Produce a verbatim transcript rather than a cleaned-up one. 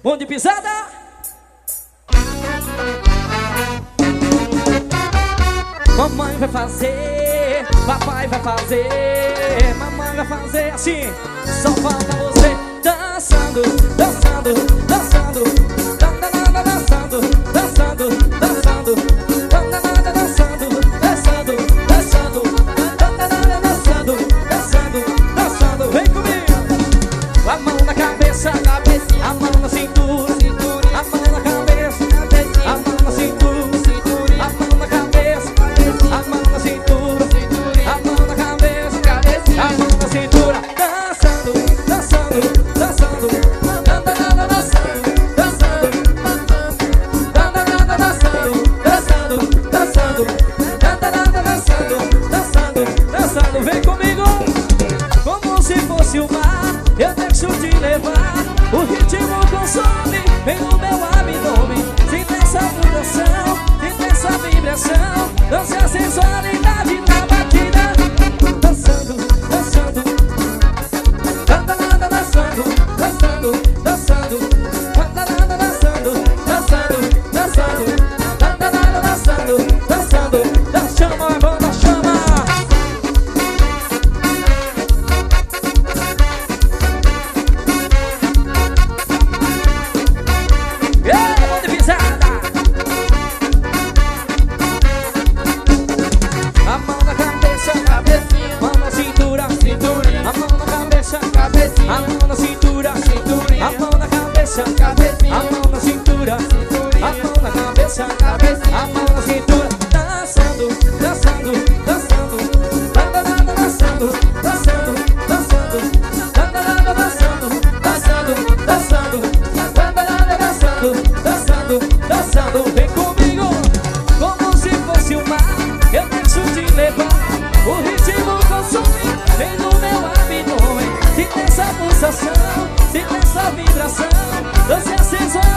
Mão de pisada. Mamãe vai fazer, papai vai fazer, mamãe vai fazer assim. Só falta você dançando, dançando, dançando, dançando, dançando, dançando, dançando, dançando, dançando, dançando, dançando, dançando, dançando, dançando. Vem comigo. A mão na cabeça, a mão na cintura, a mão na cabeça, a mão na cintura, a mão na cabeça, a mão na cintura, a mão na cabeça, a mão na cintura. Dançando, dançando, dançando, dançando, dançando, dançando, dançando, dançando, dançando, dançando. Vem comigo. Como se fosse o mar, eu deixo de levar. O ritmo consome, vem no meu abdômen. Sinta essa vibração, sinta essa vibração. Dança a sensualidade na batida. Dançando, dançando, dançando, dançando, dançando, dançando, dançando, dançando, dançando, dançando, dançando, dançando. Chama a banda, chama. A mão na cabeça, cabecinha, mão na cintura, cinturinha. A mão na cabeça, cabecinha, a mão na cintura, cinturinha. A mão na cabeça, cabecinha, a mão na cintura, cinturinha. A mão na cabeça, cabecinha, a mão na cintura. Dançando, dançando, dançando, dançando, dançando, dançando, dançando, dançando, dançando, dançando, dançando, dançando. Vem comigo, como se fosse o mar. Eu deixo de levar, o ritmo consome, vem no meu abdômen. Sinta essa pulsação, sinta essa vibração, dança a sensação.